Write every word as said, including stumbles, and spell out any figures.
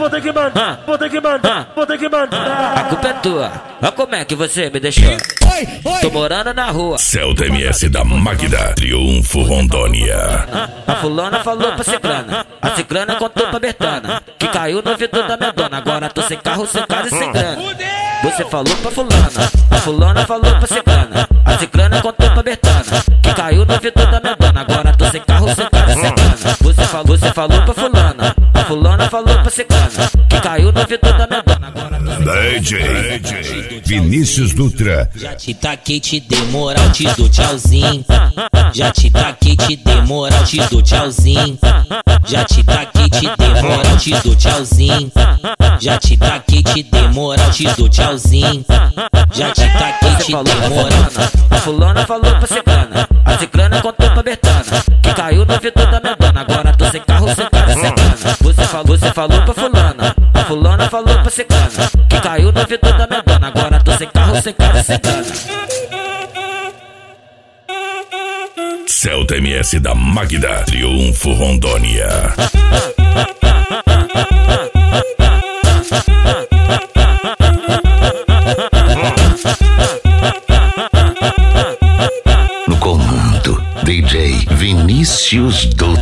vou ter que mandar, vou ter que mandar, vou ter que mandar. A culpa é tua, olha como é que você me deixou. Tô morando na rua. Celta M S da Magda, Triunfo Rondônia. A fulana falou pra ciclana, a ciclana contou pra Bertana, que caiu no vidro da minha dona. Agora tô sem carro, sem casa e sem grana. Você falou pra fulana, a fulana falou pra ciclana, a ciclana contou pra Bertana, que caiu no vidro da minha dona. Agora tô sem carro, sem casa e sem grana. Você falou, você falou pra fulana, a fulana falou pra ciclana, que caiu no vidro da minha dona. Agora tô sem D J, D J Vinícius Dutra. Já te taquei, te dei moral, te dou tchauzinho. Já te taquei, te dei moral, te dou tchauzinho. Já te taquei, te dei moral, te dou tchauzinho. Já te taquei, te dei moral, te dou tchauzinho. Já te taquei, te dei moral. A fulana falou pra ciclana, a ciclana contou pra Bertana, que caiu no vidro da minha dona. Agora tô sem carro, sem casa, sem grana. Você falou, você falou pra fulana, a fulana falou pra ciclana, que caiu no vidro da minha dona. Agora tô sem carro, sem casa, sem grana. Celta M S da Magda, Triunfo Rondônia. No comando, D J Vinícius Dutra.